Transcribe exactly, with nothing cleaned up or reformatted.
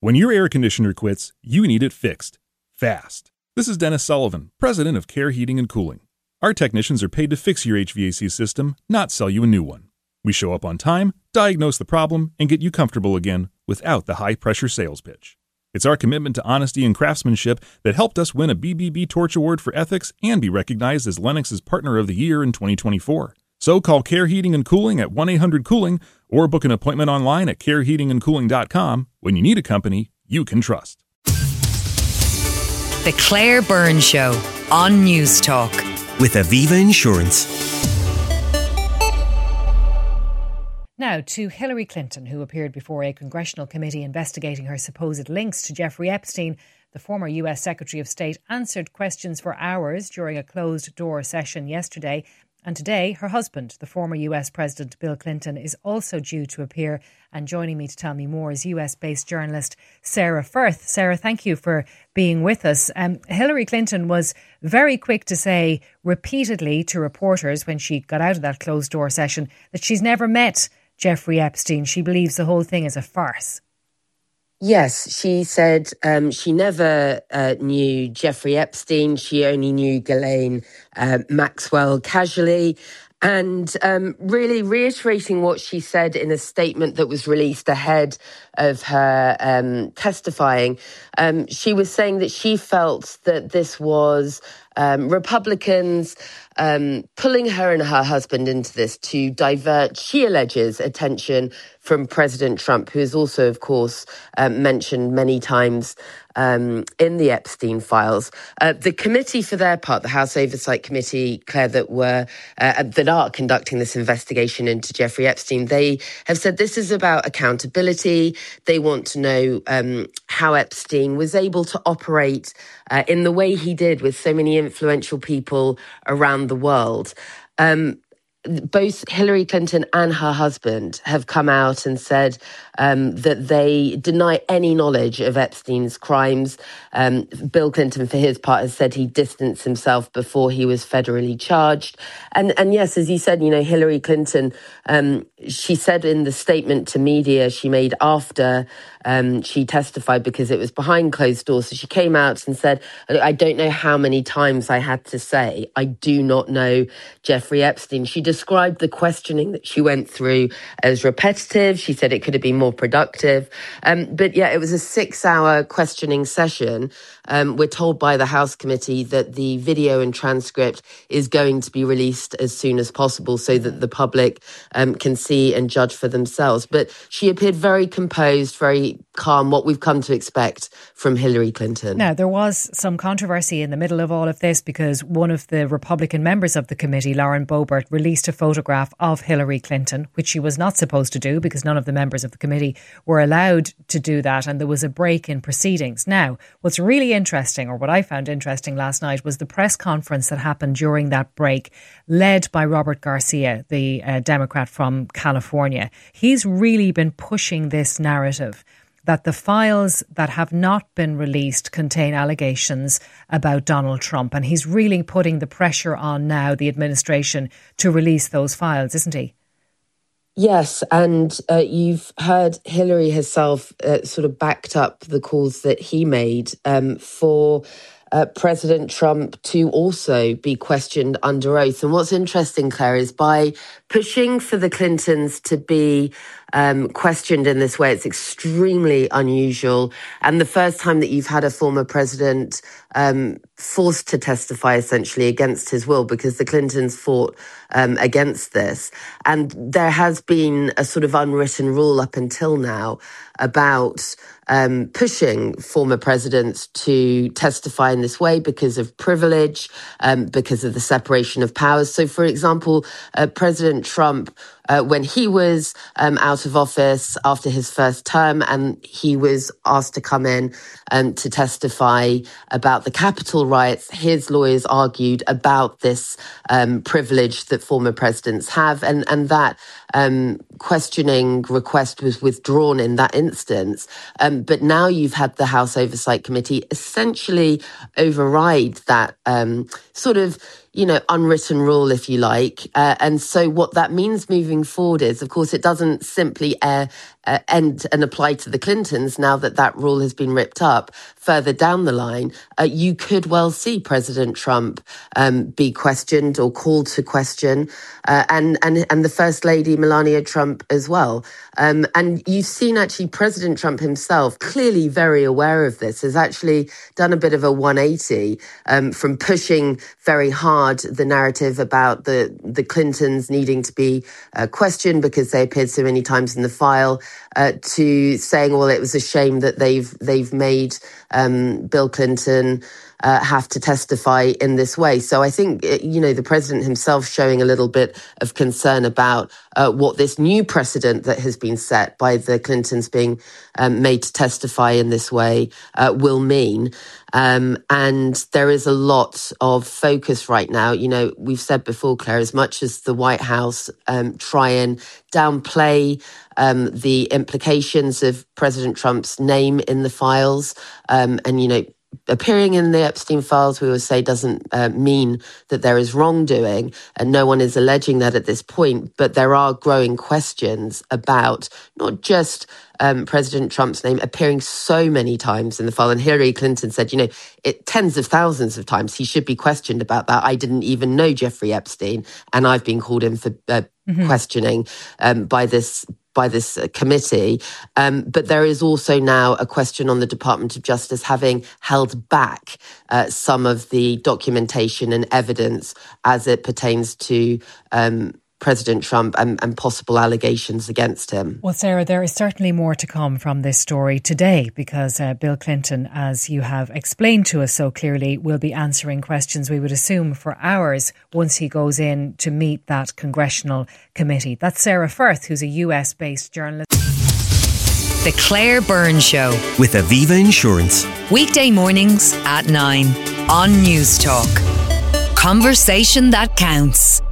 When your air conditioner quits, you need it fixed. Fast. This is Dennis Sullivan, president of Care Heating and Cooling. Our technicians are paid to fix your H V A C system, not sell you a new one. We show up on time, diagnose the problem, and get you comfortable again without the high-pressure sales pitch. It's our commitment to honesty and craftsmanship that helped us win a B B B Torch Award for Ethics and be recognized as Lennox's Partner of the Year in twenty twenty-four. So call Care Heating and Cooling at one eight hundred cooling or book an appointment online at care heating and cooling dot com when you need a company you can trust. The Claire Byrne Show on News Talk. With Aviva Insurance. Now to Hillary Clinton, who appeared before a congressional committee investigating her supposed links to Jeffrey Epstein. The former U S Secretary of State answered questions for hours during a closed-door session yesterday. And today, her husband, the former U S President Bill Clinton, is also due to appear. And joining me to tell me more is U S-based journalist Sarah Firth. Sarah, thank you for being with us. Um, Hillary Clinton was very quick to say repeatedly to reporters when she got out of that closed-door session that she's never met Jeffrey Epstein. She believes the whole thing is a farce. Yes, she said um, she never uh, knew Jeffrey Epstein. She only knew Ghislaine uh, Maxwell casually. And um, really reiterating what she said in a statement that was released ahead of her um, testifying, um, she was saying that she felt that this was um, Republicans um, pulling her and her husband into this to divert, she alleges, attention from President Trump, who is also, of course, um, mentioned many times um, in the Epstein files. Uh, the committee, for their part, the House Oversight Committee, Claire, that were uh, that are conducting this investigation into Jeffrey Epstein, they have said this is about accountability. They want to know um, how Epstein was able to operate uh, in the way he did with so many influential people around the world. Um, Both Hillary Clinton and her husband have come out and said um, that they deny any knowledge of Epstein's crimes. Um, Bill Clinton, for his part, has said he distanced himself before he was federally charged. And, and yes, as you said, you know, Hillary Clinton, um, she said in the statement to media she made after um, she testified, because it was behind closed doors, so she came out and said, I don't know how many times I had to say, I do not know Jeffrey Epstein. She described the questioning that she went through as repetitive. She said it could have been more productive. Um, but yeah, it was a six-hour questioning session. Um, we're told by the House committee that the video and transcript is going to be released as soon as possible so that the public um, can see and judge for themselves. But she appeared very composed, very calm, what we've come to expect from Hillary Clinton. Now, there was some controversy in the middle of all of this because one of the Republican members of the committee, Lauren Boebert, released a photograph of Hillary Clinton, which she was not supposed to do because none of the members of the committee were allowed to do that, and there was a break in proceedings. Now, what's really interesting, or what I found interesting last night, was the press conference that happened during that break, led by Robert Garcia, the uh, Democrat from California. He's really been pushing this narrative that the files that have not been released contain allegations about Donald Trump. And he's really putting the pressure on now the administration to release those files, isn't he? Yes, and uh, you've heard Hillary herself uh, sort of backed up the calls that he made um, for Uh, President Trump to also be questioned under oath. And what's interesting, Claire, is by pushing for the Clintons to be um, questioned in this way, it's extremely unusual. And the first time that you've had a former president um, forced to testify essentially against his will, because the Clintons fought um, against this. And there has been a sort of unwritten rule up until now about um, pushing former presidents to testify in this way because of privilege, um, because of the separation of powers. So, for example, uh, President Trump, uh, when he was um, out of office after his first term and he was asked to come in um, to testify about the Capitol riots, his lawyers argued about this um, privilege that former presidents have, and, and that um, questioning request was withdrawn in that instance. Um, but now you've had the House Oversight Committee essentially override that um, sort of, you know, unwritten rule, if you like. Uh, and so what that means moving forward is, of course, it doesn't simply uh, uh, end and apply to the Clintons now that that rule has been ripped up further down the line, uh, you could well see President Trump um, be questioned or called to question, uh, and, and, and the First Lady Melania Trump as well. Um, and you've seen actually President Trump himself, clearly very aware of this, has actually done a bit of a one eighty um, from pushing very hard the narrative about the, the Clintons needing to be uh, questioned because they appeared so many times in the file, uh, to saying, well, it was a shame that they've they've made um, Bill Clinton Uh, have to testify in this way. So I think, you know, the president himself showing a little bit of concern about uh, what this new precedent that has been set by the Clintons being um, made to testify in this way uh, will mean. Um, and there is a lot of focus right now. You know, we've said before, Claire, as much as the White House um, try and downplay um, the implications of President Trump's name in the files, um, and, you know, appearing in the Epstein files, we always say, doesn't uh, mean that there is wrongdoing, and no one is alleging that at this point. But there are growing questions about not just um, President Trump's name appearing so many times in the file. And Hillary Clinton said, you know, it, tens of thousands of times he should be questioned about that. I didn't even know Jeffrey Epstein, and I've been called in for uh, mm-hmm. questioning um, by this by this committee. Um, but there is also now a question on the Department of Justice having held back uh, some of the documentation and evidence as it pertains to um, President Trump and, and possible allegations against him. Well, Sarah, there is certainly more to come from this story today because uh, Bill Clinton, as you have explained to us so clearly, will be answering questions, we would assume, for hours once he goes in to meet that congressional committee. That's Sarah Firth, who's a U S-based journalist. The Claire Byrne Show with Aviva Insurance. Weekday mornings at nine on News Talk. Conversation that counts.